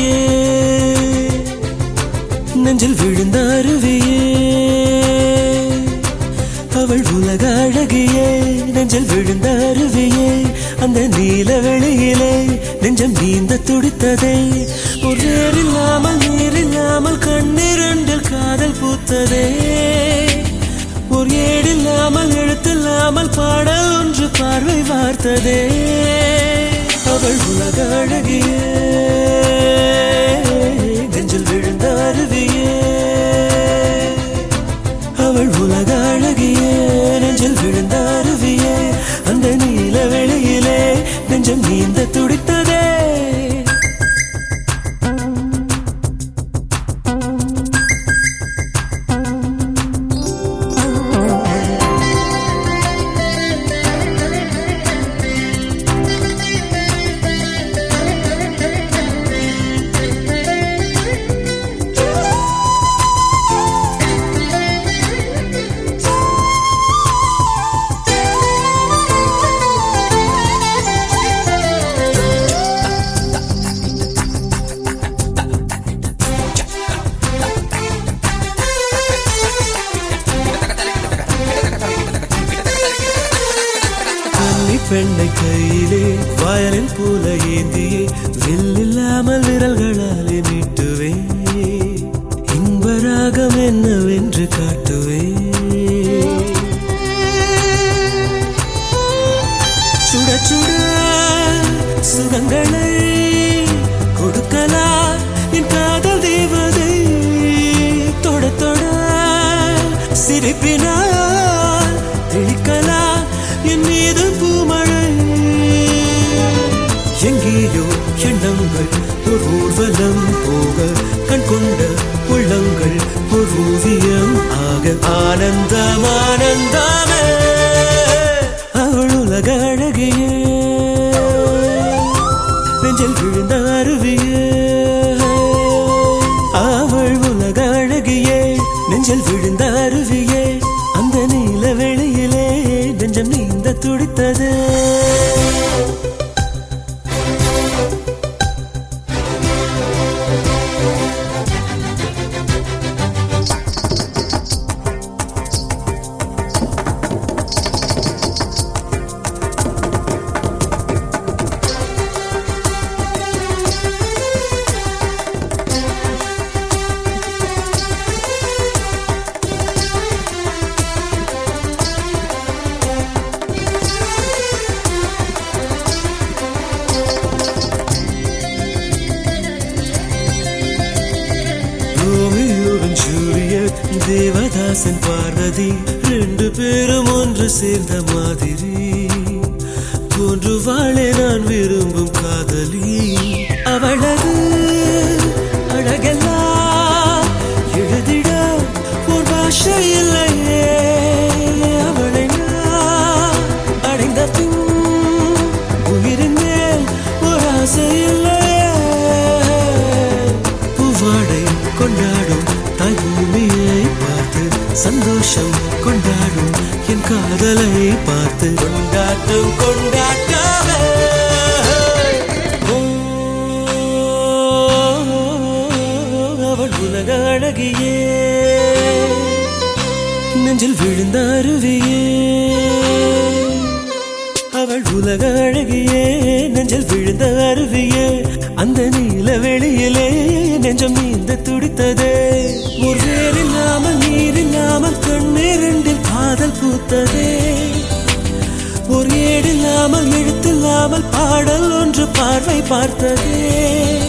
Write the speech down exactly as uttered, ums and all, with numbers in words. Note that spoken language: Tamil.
அழகியே நெஞ்சில் விழுந்த அருவியே அவள் உலக அழகியே நெஞ்சில் விழுந்த அருவியே அந்த நீல வெளியிலே நெஞ்சம் நீந்த துடித்ததே ஒரு இல்லாமல் நீரில்லாமல் கண்ணீரண்டில் காதல் பூத்ததே ஒரு ஏடில்லாமல் எழுத்தில்லாமல் பாடல் ஒன்று பார்வை வார்த்ததே அவள் உலக அழகியே நெஞ்சில் விழுந்த அருவியே அவள் உலக அழகியே நெஞ்சில் விழுந்த அருவியே அந்த நீல வெளியிலே நெஞ்சம் நீந்த துடித்ததே பெண்ணை கையிலே வயலின் போல ஏந்தியே வில்லில்லாமல் விரல்களாலே நீட்டுவே இன்பராகம் என்னவென்று காட்டுவே சுட சுட சுகங்களை கொடுக்கலா என் காதல் தேவதை தொட தொட சிரிப்பினால் தெளிக்கலா என் மீது பூமழை எங்கேயோ எண்ணங்கள் ஒரு ஊர்வலம் போக கண் கொண்ட உள்ளங்கள் ஒரு ஓவியம் ஆக ஆனந்தம் ஆனந்தமே அவள் உலக அழகியே நெஞ்சில் விழுந்த அருவியே அவள் உலக அழகியே நெஞ்சில் விழுந்த அருவியே அந்த நீல வெளியிலே நெஞ்சம் நீந்த துடித்தது தேவதாசன் பார்வதி ரெண்டு பேரும் ஒன்று சேர்ந்த மாதிரி போன்று வாழே நான் விரும்பும் காதலி அவளது அழகெல்லாம் எழுதிட ஒரு பாஷை இல்லையே அவளை நான் அடைந்த பின் உயிரின் மேல் ஒரு ஆசை இல்லையே பூவாடை கொண்டாடும் தாய் பூமியை பார்த்து சந்தோஷம் கொண்டாடும் என் காதலை பார்த்து கொண்டாட்டம் கொண்டாட்டமே அவள் உலக அழகியே நெஞ்சில் விழுந்த அருவியே அவள் உலக அழகியே நெஞ்சில் விழுந்த அருவியே அந்த நீல வெளியிலே நெஞ்சம் நீந்த துடித்ததே ஒரு வேறில்லாமல் நீரில்லாமல் கண்ணீரண்டில் காதல் பூத்ததே ஒரு ஏடில்லாமல் எழுத்தில்லாமல் பாடல் ஒன்று பார்வை பார்த்ததே